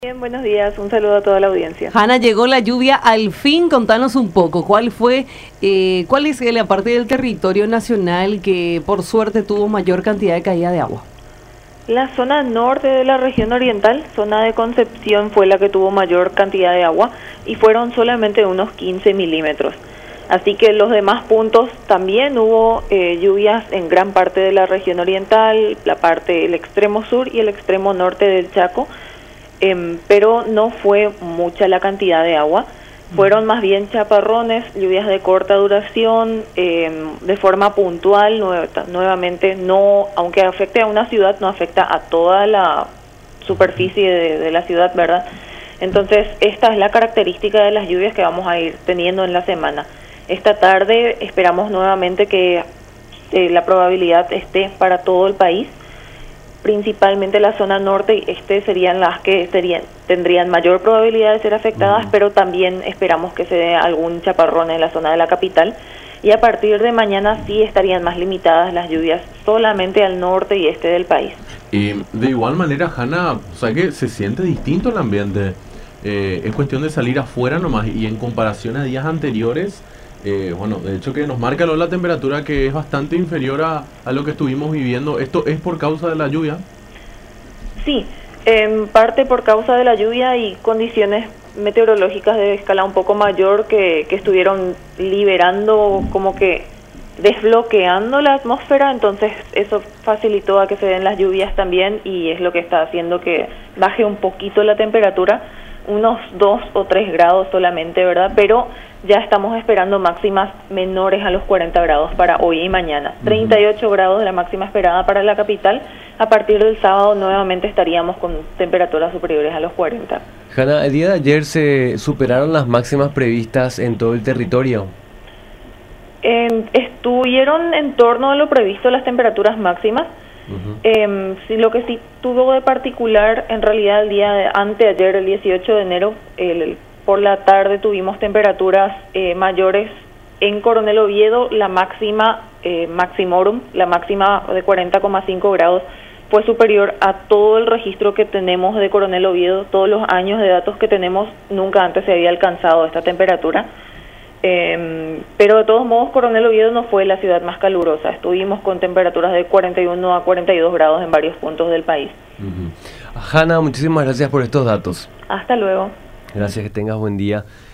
Bien, buenos días, un saludo a toda la audiencia. Hanna, llegó la lluvia al fin, contanos un poco, ¿cuál es la parte del territorio nacional que por suerte tuvo mayor cantidad de caída de agua? La zona norte de la región oriental, zona de Concepción, fue la que tuvo mayor cantidad de agua y fueron solamente unos 15 milímetros. Así que los demás puntos también hubo lluvias en gran parte de la región oriental, el extremo sur y el extremo norte del Chaco. Pero no fue mucha la cantidad de agua, fueron más bien chaparrones, lluvias de corta duración, de forma puntual, nuevamente no, aunque afecte a una ciudad, no afecta a toda la superficie de la ciudad, ¿verdad? Entonces, esta es la característica de las lluvias que vamos a ir teniendo en la semana. Esta tarde esperamos nuevamente que la probabilidad esté para todo el país. Principalmente la zona norte y este serían las que tendrían mayor probabilidad de ser afectadas, pero también esperamos que se dé algún chaparrón en la zona de la capital, y a partir de mañana sí estarían más limitadas las lluvias solamente al norte y este del país. De igual manera, Hanna, o sea que se siente distinto el ambiente, es cuestión de salir afuera nomás, y en comparación a días anteriores, bueno, de hecho que nos marca la temperatura que es bastante inferior a lo que estuvimos viviendo. ¿Esto es por causa de la lluvia? Sí, en parte por causa de la lluvia y condiciones meteorológicas de escala un poco mayor que estuvieron liberando, como que desbloqueando la atmósfera, entonces eso facilitó a que se den las lluvias también y es lo que está haciendo que baje un poquito la temperatura, unos 2 o 3 grados solamente, ¿verdad? Pero ya estamos esperando máximas menores a los 40 grados para hoy y mañana. 38 grados la máxima esperada para la capital. A partir del sábado nuevamente estaríamos con temperaturas superiores a los 40. Hanna, el día de ayer se superaron las máximas previstas en todo el territorio. Estuvieron en torno a lo previsto las temperaturas máximas. Sí, lo que sí tuvo de particular, en realidad el día de anteayer, el 18 de enero, por la tarde tuvimos temperaturas mayores en Coronel Oviedo. La máxima, maximorum, la máxima de 40,5 grados, fue superior a todo el registro que tenemos de Coronel Oviedo. Todos los años de datos que tenemos, nunca antes se había alcanzado esta temperatura. Pero de todos modos, Coronel Oviedo no fue la ciudad más calurosa. Estuvimos con temperaturas de 41 a 42 grados en varios puntos del país. Hanna, muchísimas gracias por estos datos. Hasta luego. Gracias, que tengas buen día.